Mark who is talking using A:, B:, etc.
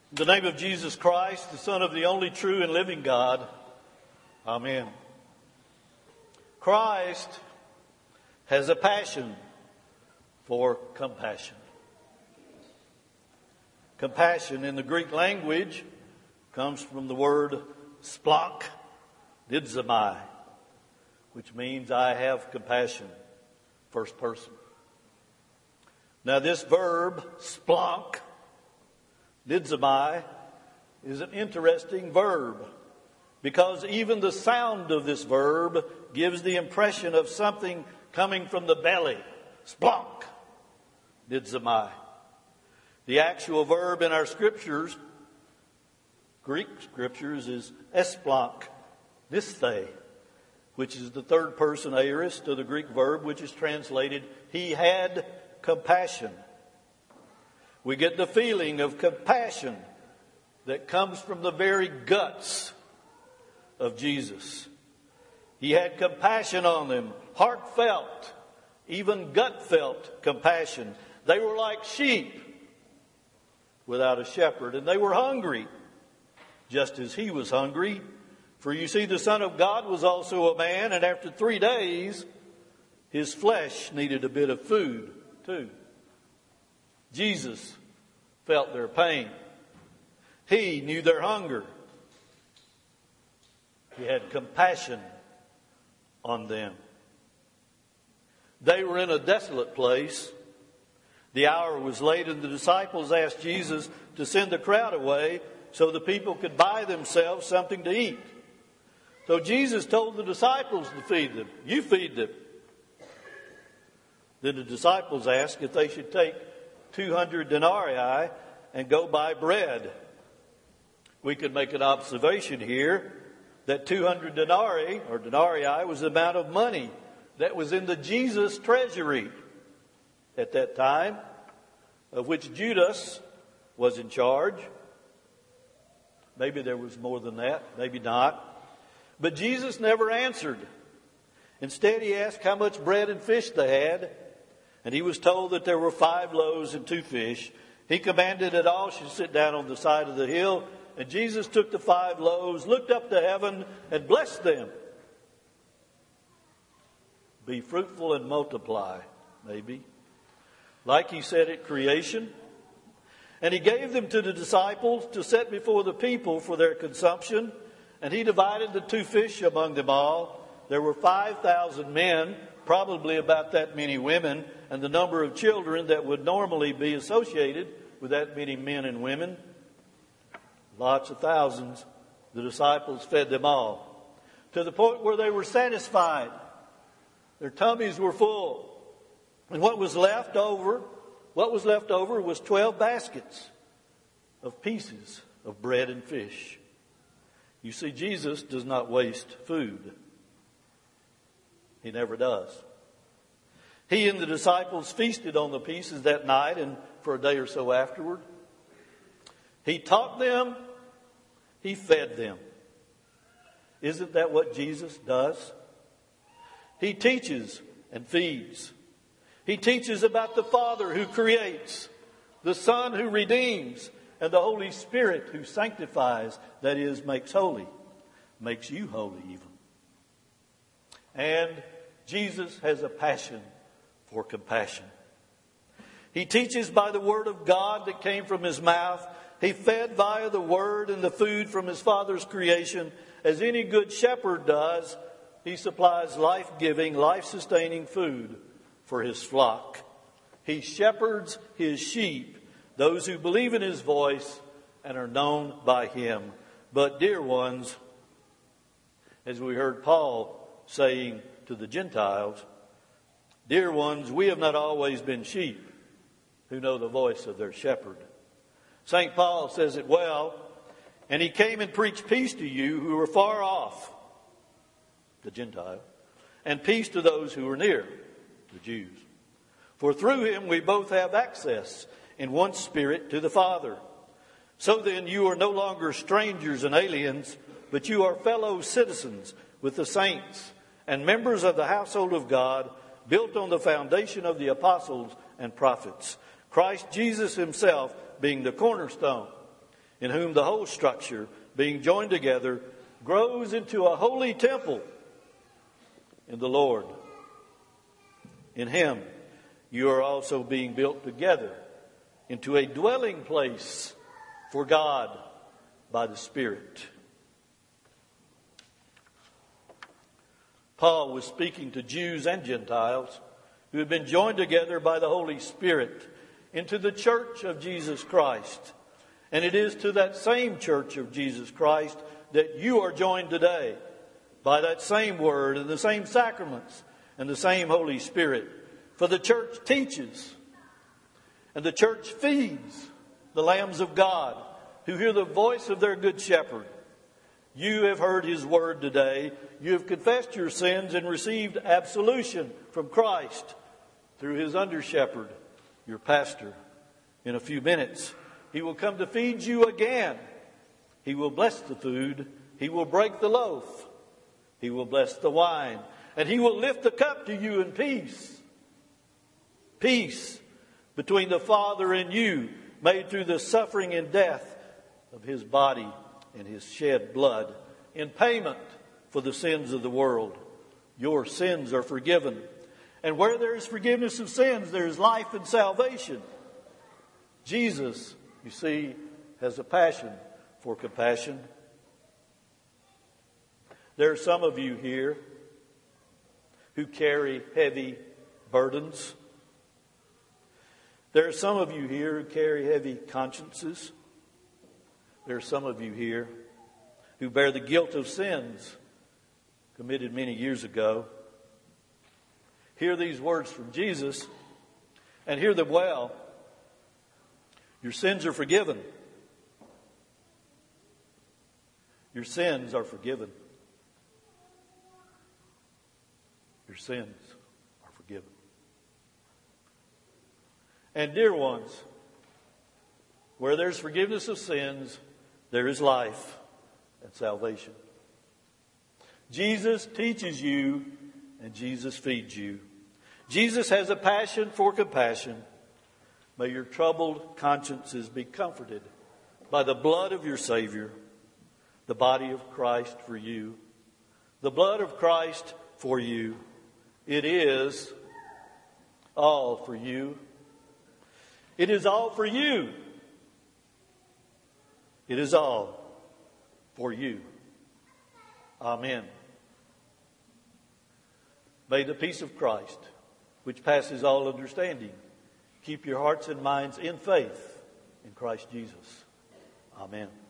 A: In the name of Jesus Christ, the Son of the only true and living God. Amen. Christ has a passion for compassion. Compassion in the Greek language comes from the word splach, didzamai, which means I have compassion, first person. Now this verb, splach, didzamai, is an interesting verb because even the sound of this verb gives the impression of something coming from the belly. Splach, didzamai. The actual verb in our scriptures, Greek scriptures, is esplach, nisthe, which is the third person aorist of the Greek verb, which is translated, he had compassion. We get the feeling of compassion that comes from the very guts of Jesus. He had compassion on them, heartfelt, even gut-felt compassion. They were like sheep without a shepherd, and they were hungry, just as he was hungry. For you see, the Son of God was also a man, and after 3 days, his flesh needed a bit of food too. Jesus felt their pain. He knew their hunger. He had compassion on them. They were in a desolate place. The hour was late, and the disciples asked Jesus to send the crowd away so the people could buy themselves something to eat. So Jesus told the disciples to feed them. You feed them. Then the disciples asked if they should take 200 denarii and go buy bread. We could make an observation here that 200 denarii was the amount of money that was in the Jesus treasury at that time, of which Judas was in charge. Maybe there was more than that, maybe not. But Jesus never answered. Instead, he asked how much bread and fish they had, and he was told that there were 5 loaves and 2 fish. He commanded that all should sit down on the side of the hill, and Jesus took the 5 loaves, looked up to heaven, and blessed them. Be fruitful and multiply, maybe. Like he said at creation. And he gave them to the disciples to set before the people for their consumption. And he divided the 2 fish among them all. There were 5,000 men, probably about that many women, and the number of children that would normally be associated with that many men and women. Lots of thousands. The disciples fed them all, to the point where they were satisfied. Their tummies were full. And what was left over was 12 baskets of pieces of bread and fish. You see, Jesus does not waste food. He never does. He and the disciples feasted on the pieces that night and for a day or so afterward. He taught them. He fed them. Isn't that what Jesus does? He teaches and feeds. He teaches about the Father who creates, the Son who redeems, and the Holy Spirit who sanctifies, that is, makes holy, makes you holy even. And Jesus has a passion for compassion. He teaches by the Word of God that came from His mouth. He fed via the Word and the food from His Father's creation. As any good shepherd does, He supplies life-giving, life-sustaining food for His flock. He shepherds His sheep, those who believe in His voice and are known by Him. But dear ones, as we heard Paul saying to the Gentiles, dear ones, we have not always been sheep who know the voice of their shepherd. St. Paul says it well, and he came and preached peace to you who were far off, the Gentiles, and peace to those who are near, the Jews. For through him we both have access in one Spirit to the Father. So then you are no longer strangers and aliens, but you are fellow citizens with the saints and members of the household of God, built on the foundation of the apostles and prophets, Christ Jesus himself being the cornerstone, in whom the whole structure, being joined together, grows into a holy temple in the Lord. In him you are also being built together into a dwelling place for God by the Spirit. Paul was speaking to Jews and Gentiles who had been joined together by the Holy Spirit into the church of Jesus Christ. And it is to that same church of Jesus Christ that you are joined today by that same word and the same sacraments and the same Holy Spirit. For the church teaches and the church feeds the lambs of God who hear the voice of their good shepherd. You have heard his word today. You have confessed your sins and received absolution from Christ through his under-shepherd, your pastor. In a few minutes, he will come to feed you again. He will bless the food. He will break the loaf. He will bless the wine. And he will lift the cup to you in peace. Peace between the Father and you, made through the suffering and death of his body and his shed blood in payment for the sins of the world. Your sins are forgiven. And where there is forgiveness of sins, there is life and salvation. Jesus, you see, has a passion for compassion. There are some of you here who carry heavy burdens. There are some of you here who carry heavy consciences. There are some of you here who bear the guilt of sins committed many years ago. Hear these words from Jesus and hear them well. Your sins are forgiven. Your sins are forgiven. Your sins are forgiven. And dear ones, where there's forgiveness of sins, there is life and salvation. Jesus teaches you and Jesus feeds you. Jesus has a passion for compassion. May your troubled consciences be comforted by the blood of your Savior, the body of Christ for you, the blood of Christ for you. It is all for you. It is all for you. It is all for you. Amen. May the peace of Christ, which passes all understanding, keep your hearts and minds in faith in Christ Jesus. Amen.